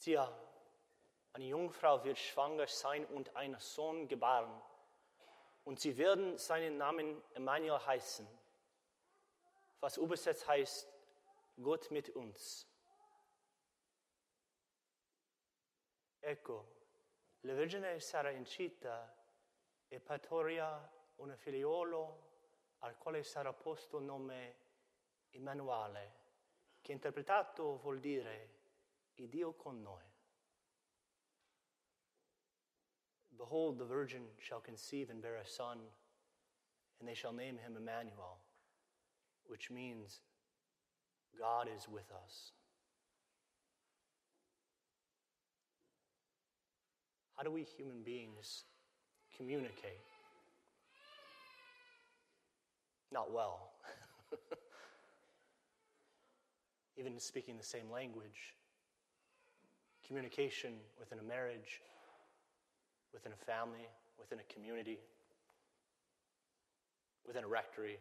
Siehe, eine Jungfrau wird schwanger sein und einen Sohn gebären. Und sie werden seinen Namen Emmanuel heißen, was übersetzt heißt, Gott mit uns. Ecco, la Vergine sarà incinta e partorirà un figliolo al quale sarà posto il nome Emanuele, che interpretato vuol dire il Dio con noi. Behold, the virgin shall conceive and bear a son, and they shall name him Emmanuel, which means God is with us. How do we human beings communicate? Not well. Even speaking the same language, communication within a marriage, within a family, within a community, within a rectory.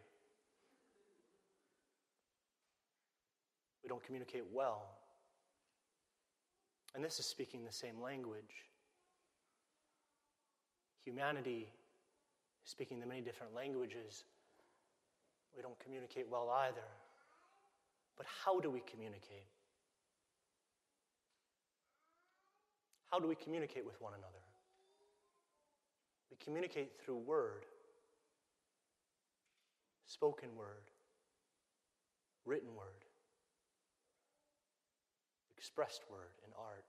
We don't communicate well. And this is speaking the same language. Humanity is speaking the many different languages. We don't communicate well either. But how do we communicate? How do we communicate with one another? We communicate through word, spoken word, written word, expressed word in art.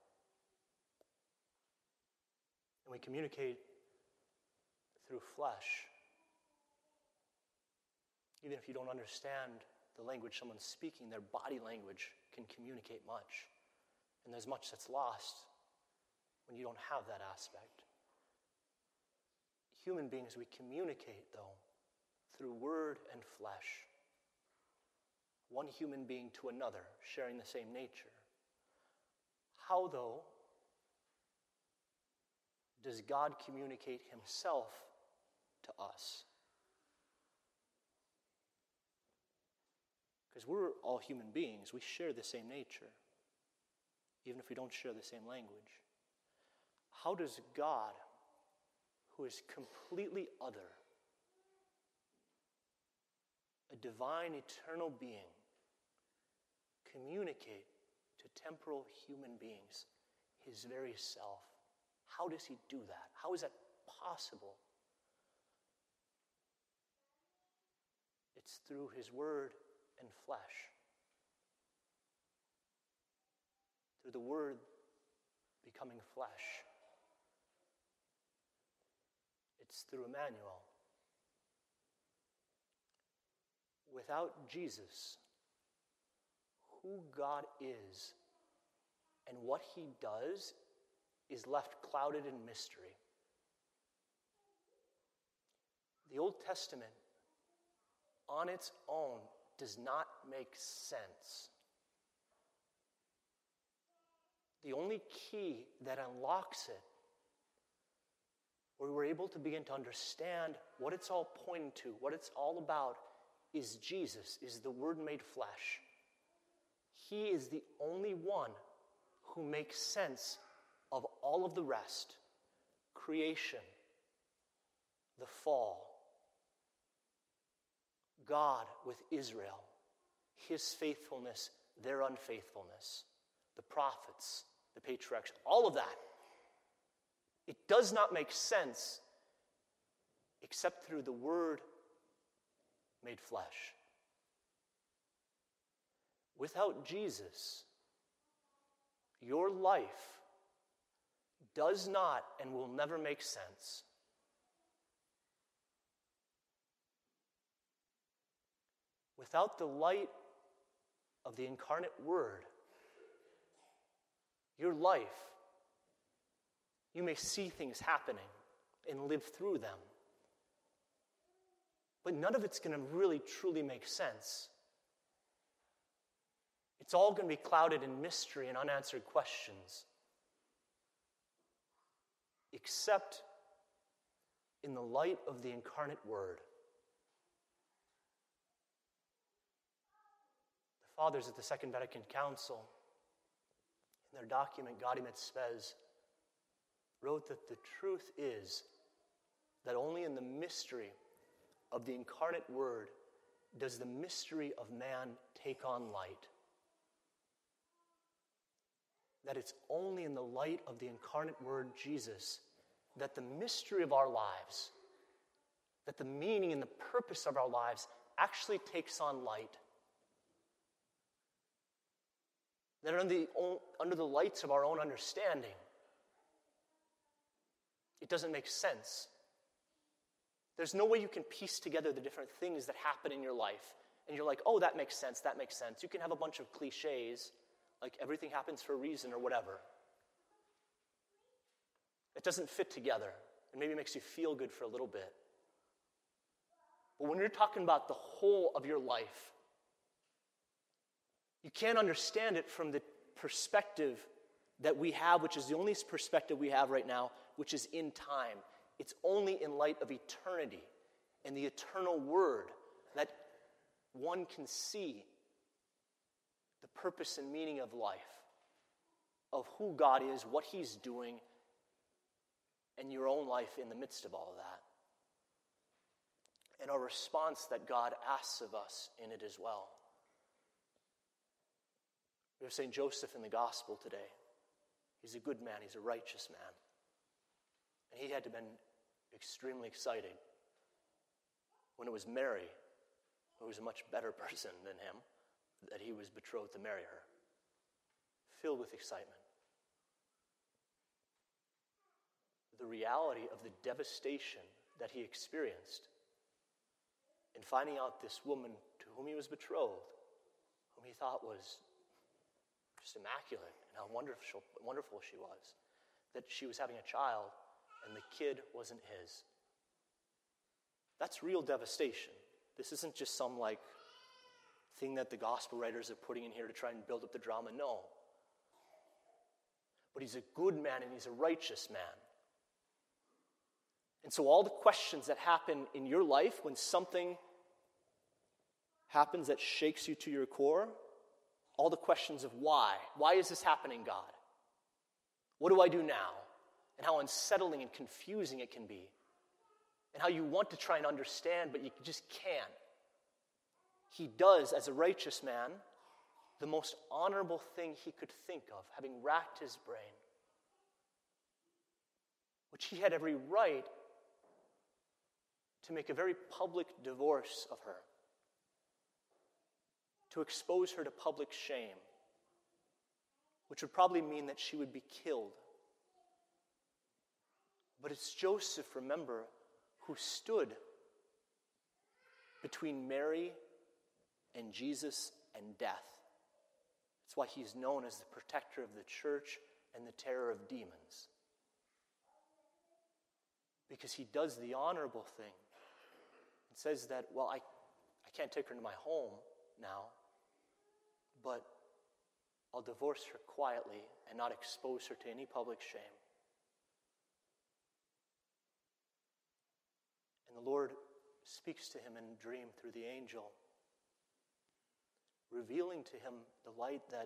And we communicate through flesh. Even if you don't understand the language someone's speaking, their body language can communicate much. And there's much that's lost when you don't have that aspect. Human beings, we communicate, though, through word and flesh. One human being to another, sharing the same nature. How, though, does God communicate himself to us? Because we're all human beings. We share the same nature, even if we don't share the same language. How does God, who is completely other, a divine, eternal being, communicate to temporal human beings his very self? How does he do that? How is that possible? It's through his word and flesh. Through the word becoming flesh. It's through Emmanuel. Without Jesus, who God is and what he does is left clouded in mystery. The Old Testament, on its own, does not make sense. The only key that unlocks it, where we're able to begin to understand what it's all pointing to, what it's all about, is Jesus, is the Word made flesh. He is the only one who makes sense of all of the rest. Creation, the fall, God with Israel, his faithfulness, their unfaithfulness, the prophets, the patriarchs, all of that. It does not make sense except through the Word made flesh. Without Jesus, your life does not and will never make sense. Without the light of the incarnate Word, your life, you may see things happening and live through them, but none of it's going to really truly make sense. It's all going to be clouded in mystery and unanswered questions, except in the light of the incarnate Word. The fathers at the Second Vatican Council, in their document, Gaudium et Spes, wrote that the truth is that only in the mystery of the incarnate Word does the mystery of man take on light. That it's only in the light of the incarnate Word, Jesus, that the mystery of our lives, that the meaning and the purpose of our lives actually takes on light. That under the lights of our own understanding, it doesn't make sense. There's no way you can piece together the different things that happen in your life. And you're like, oh, that makes sense, that makes sense. You can have a bunch of cliches, like everything happens for a reason or whatever. It doesn't fit together. It maybe makes you feel good for a little bit. But when you're talking about the whole of your life, you can't understand it from the perspective that we have, which is the only perspective we have right now, which is in time. It's only in light of eternity and the eternal Word that one can see the purpose and meaning of life, of who God is, what He's doing, and your own life in the midst of all of that. And our response that God asks of us in it as well. We have St. Joseph in the gospel today. He's a good man. He's a righteous man. And he had to have been extremely excited when it was Mary, who was a much better person than him, that he was betrothed to marry her. Filled with excitement. The reality of the devastation that he experienced in finding out this woman to whom he was betrothed, whom he thought was just immaculate, and how wonderful she was, that she was having a child and the kid wasn't his. That's real devastation. This isn't just some thing that the gospel writers are putting in here to try and build up the drama. No. But he's a good man and he's a righteous man. And so all the questions that happen in your life when something happens that shakes you to your core, all the questions of why. Why is this happening, God? What do I do now? And how unsettling and confusing it can be. And how you want to try and understand, but you just can't. He does, as a righteous man, the most honorable thing he could think of, having racked his brain, which he had every right to make a very public divorce of her, to expose her to public shame, which would probably mean that she would be killed. But it's Joseph, remember, who stood between Mary and Jesus and death. That's why he's known as the protector of the church and the terror of demons. Because he does the honorable thing. It says that, well, I can't take her into my home now, but I'll divorce her quietly and not expose her to any public shame. And the Lord speaks to him in a dream through the angel, revealing to him the light that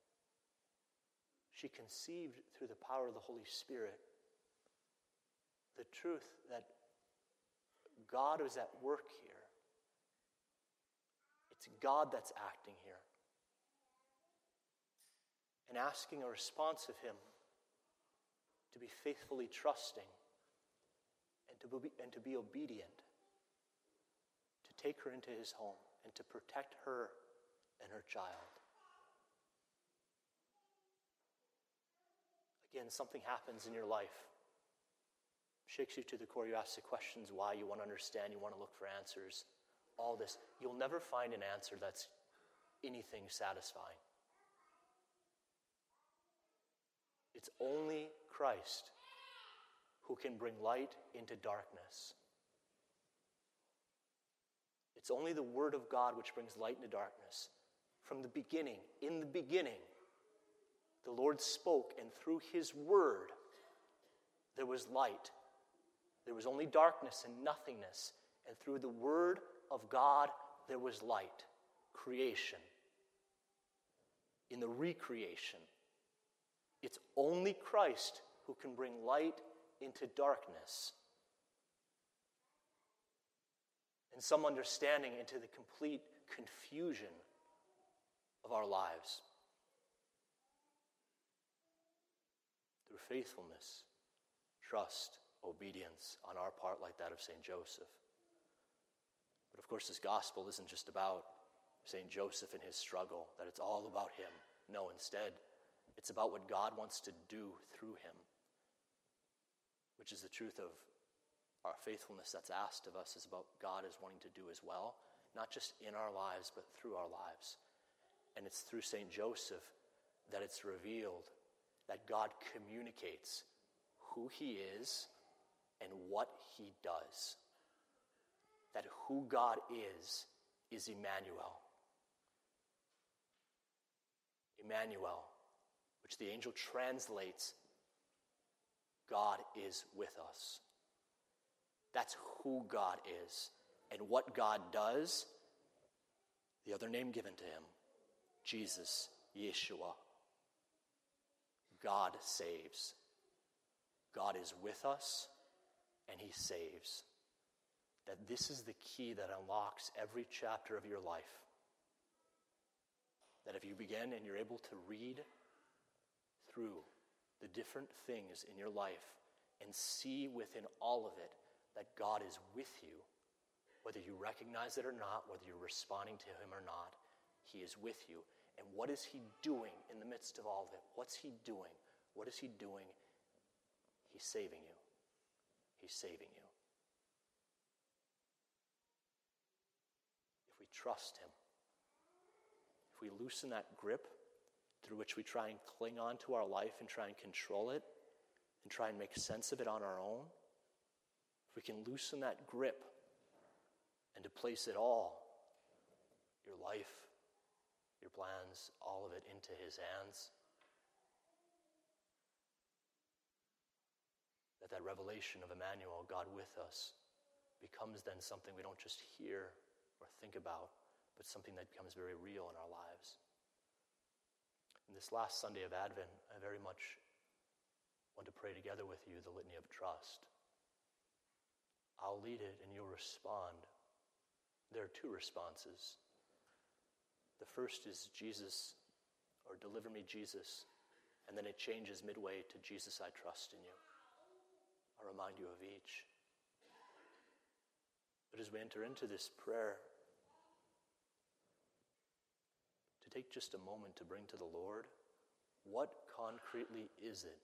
she conceived through the power of the Holy Spirit. The truth that God is at work here. It's God that's acting here. And asking a response of him to be faithfully trusting and to be obedient, to take her into his home and to protect her and her child. Again, something happens in your life, shakes you to the core, you ask the questions why, you want to understand, you want to look for answers, all this. You'll never find an answer that's anything satisfying. It's only Christ who can bring light into darkness. It's only the Word of God which brings light into darkness. From the beginning, in the beginning, the Lord spoke, and through His Word, there was light. There was only darkness and nothingness. And through the Word of God, there was light, creation. In the recreation, It's only Christ who can bring light into darkness, and some understanding into the complete confusion of our lives. Through faithfulness, trust, obedience on our part, like that of St. Joseph. But of course, this gospel isn't just about St. Joseph and his struggle, that it's all about him. No, instead, it's about what God wants to do through him, which is the truth of our faithfulness that's asked of us, is about God is wanting to do as well, not just in our lives, but through our lives. And it's through St. Joseph that it's revealed that God communicates who he is and what he does. That who God is Emmanuel. Emmanuel, which the angel translates, God is with us. That's who God is. And what God does, the other name given to him, Jesus, Yeshua. God saves. God is with us, and he saves. That this is the key that unlocks every chapter of your life. That if you begin and you're able to read through the different things in your life and see within all of it that God is with you, whether you recognize it or not, whether you're responding to him or not, he is with you. And what is he doing in the midst of all of it? What's he doing? What is he doing? He's saving you. He's saving you. If we trust him, if we loosen that grip through which we try and cling on to our life and try and control it and try and make sense of it on our own, if we can loosen that grip and to place it all, your life, your plans, all of it into his hands, that revelation of Emmanuel, God with us, becomes then something we don't just hear or think about, but something that becomes very real in our lives. In this last Sunday of Advent, I very much want to pray together with you the Litany of Trust. I'll lead it and you'll respond. There are two responses. The first is Jesus, or deliver me, Jesus, and then it changes midway to Jesus, I trust in you. I'll remind you of each. But as we enter into this prayer, to take just a moment to bring to the Lord, what concretely is it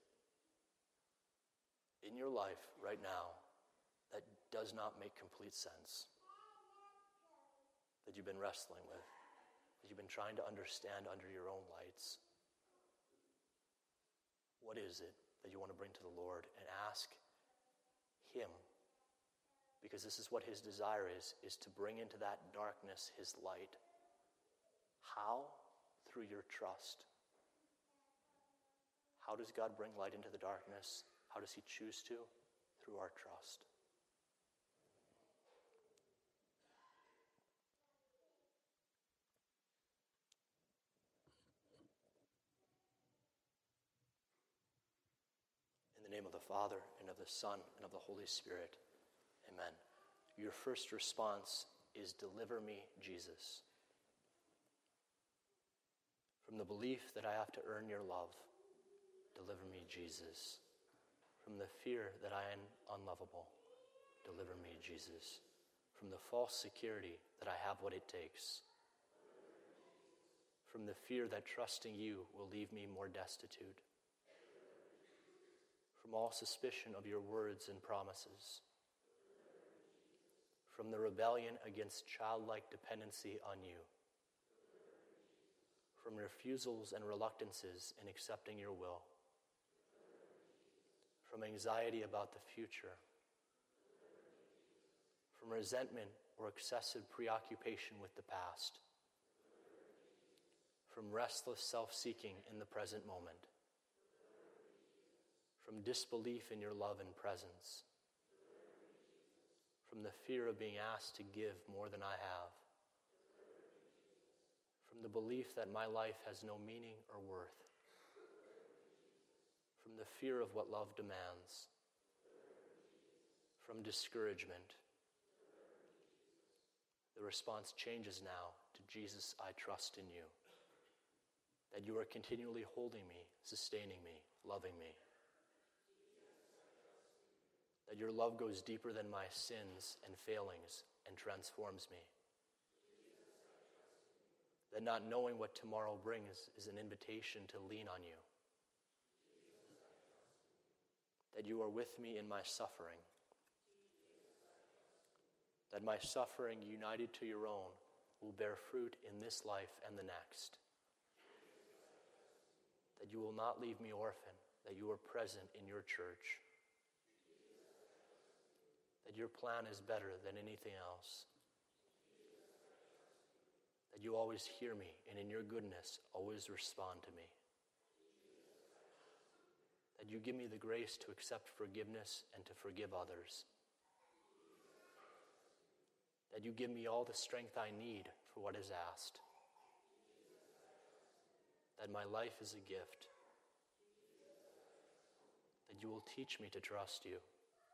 in your life right now that does not make complete sense? That you've been wrestling with, that you've been trying to understand under your own lights? What is it that you want to bring to the Lord and ask him? Because this is what his desire is to bring into that darkness his light. How? Through your trust. How does God bring light into the darkness? How does he choose to? Through our trust. In the name of the Father, and of the Son, and of the Holy Spirit. Amen. Your first response is, deliver me, Jesus. From the belief that I have to earn your love, deliver me, Jesus. From the fear that I am unlovable, deliver me, Jesus. From the false security that I have what it takes. From the fear that trusting you will leave me more destitute. From all suspicion of your words and promises. From the rebellion against childlike dependency on you. From refusals and reluctances in accepting your will. From anxiety about the future. From resentment or excessive preoccupation with the past. From restless self-seeking in the present moment. From disbelief in your love and presence. From the fear of being asked to give more than I have. From the belief that my life has no meaning or worth. the fear of what love demands, from discouragement. The response changes now to Jesus, I trust in you. That you are continually holding me, sustaining me, loving me. That your love goes deeper than my sins and failings and transforms me. That not knowing what tomorrow brings is an invitation to lean on you. That you are with me in my suffering. That my suffering, united to your own, will bear fruit in this life and the next. That you will not leave me orphan, that you are present in your church. That your plan is better than anything else. That you always hear me, and in your goodness, always respond to me. That you give me the grace to accept forgiveness and to forgive others. That you give me all the strength I need for what is asked. That my life is a gift. That you will teach me to trust you.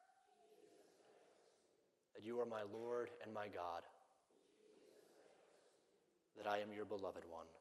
That you are my Lord and my God. That I am your beloved one.